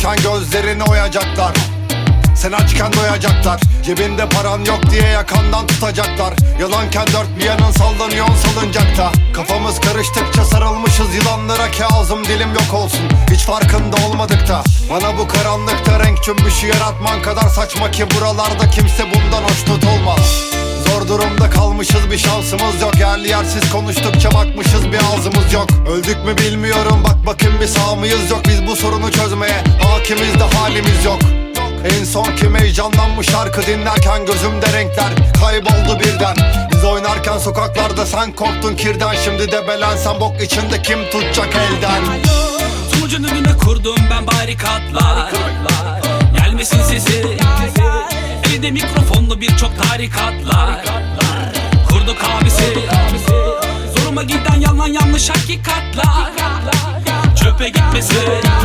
Sen gözlerini oyacaklar, sen açken doyacaklar. Cebinde paran yok diye yakandan tutacaklar. Yalanken dört bir yanın sallanıyor salıncakta. Kafamız karıştıkça sarılmışız yılanlara ki ağzım dilim yok olsun. Hiç farkında olmadık da bana bu karanlıkta renk cümbüşü yaratman kadar saçma ki buralarda kimse bundan hoşnut olmaz. Zor durumda kalmışız, bir şansımız yok. Yerli yersiz konuştukça bakmışız, bir ağzımız yok. Öldük mü bilmiyorum, bak bakayım bir sağ mıyız yok. Biz bu sorunu çözmeye hakimiz de halimiz yok. En son kim heyecanlanmış şarkı dinlerken gözümde renkler kayboldu birden. Biz oynarken sokaklarda sen korktun kirden. Şimdi de belensen bok içinde kim tutacak elden? Sonucun önüne kurdum ben barikatlar. Gelmesin sesi, elinde mikrofonlu birçok tarikatlar. Kurduk abisi, zoruma giden yalan yanlış hakikatlar. Çöpe gitmesin,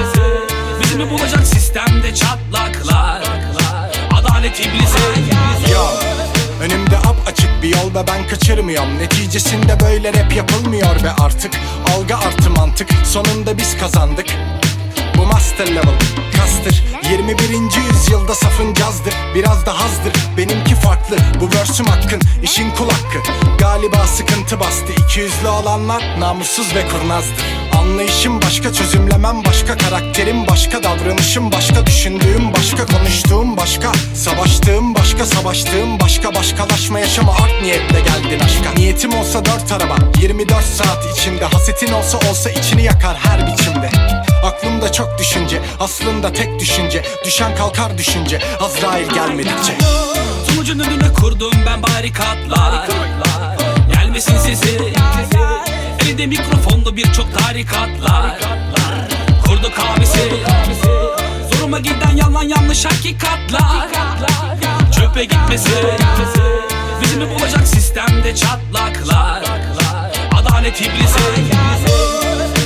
bizi mi bulacak sistemde çatlaklar? Adalet iblisi. Yo, önümde açık bir yol ve ben kaçırmıyorum. Neticesinde böyle rap yapılmıyor ve artık algı artı mantık. Sonunda biz kazandık. Bu master level kastır. 21. yüzyılda safın cazdır. Biraz da hazdır, benimki farklı. Bu versüm hakkın, işin kul hakkı. Galiba sıkıntı bastı. İkiyüzlü olanlar namussuz ve kurnazdır. Anlayışım başka, çözümlemem başka. Karakterim başka, davranışım başka. Düşündüğüm başka, konuştuğum başka. Savaştığım başka, savaştığım başka. Başkalaşma yaşama art niyetle geldin aşka. Niyetim olsa 4 araba 24 saat içinde. Hasetin olsa içini yakar her biçimde. Aklımda çok düşünce, aslında tek düşünce. Düşen kalkar düşünce, Azrail gelmedikçe. Sonucun önüne kurdum ben barikatlar. Gelmesin sesi, elinde mikrofonlu birçok tarikatlar. Kurduk abisi, zoruma giden yalan yanlış hakikatlar. Çöpe gitmesin, bizi mi bulacak sistemde çatlaklar? Adalet iblisi.